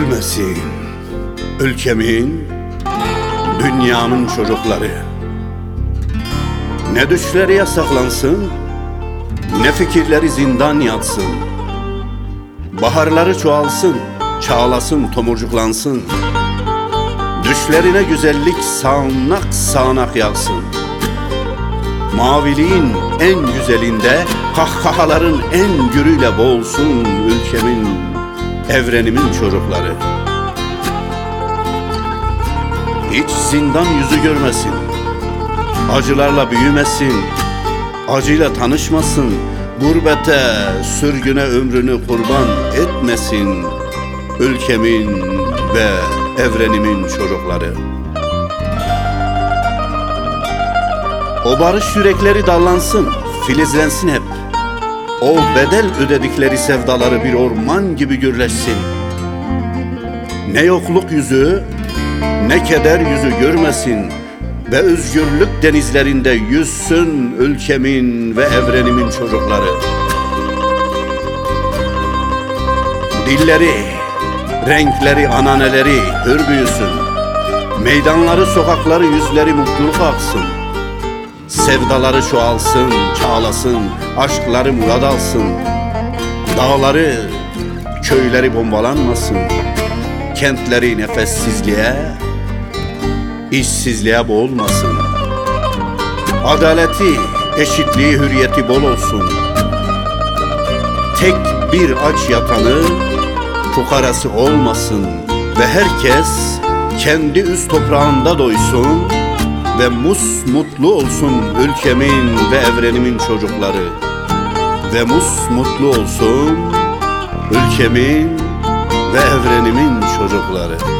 Ölmesin ülkemin, dünyamın çocukları. Ne düşleri yasaklansın, ne fikirleri zindan yatsın. Baharları çoğalsın, çağlasın, tomurcuklansın. Düşlerine güzellik sağanak sağanak yağsın. Maviliğin en güzelinde, kahkahaların en gürüyle boğulsun ülkemin, evrenimin çocukları. Hiç zindan yüzü görmesin, acılarla büyümesin, acıyla tanışmasın, gurbete, sürgüne ömrünü kurban etmesin ülkemin ve evrenimin çocukları. O barış yürekleri dallansın, filizlensin hep. O bedel ödedikleri sevdaları bir orman gibi gürleşsin. Ne yokluk yüzü, ne keder yüzü görmesin ve özgürlük denizlerinde yüzsün ülkemin ve evrenimin çocukları. Dilleri, renkleri, ananeleri hür büyüsün. Meydanları, sokakları, yüzleri mutluluk aksın. Sevdaları çoğalsın, çağlasın, aşkları murad alsın. Dağları, köyleri bombalanmasın. Kentleri nefessizliğe, işsizliğe boğulmasın. Adaleti, eşitliği, hürriyeti bol olsun. Tek bir aç yatanı, fukarası olmasın. Ve herkes kendi üst toprağında doysun ve mutlu olsun ülkemin ve evrenimin çocukları. Ve mutlu olsun ülkemin ve evrenimin çocukları.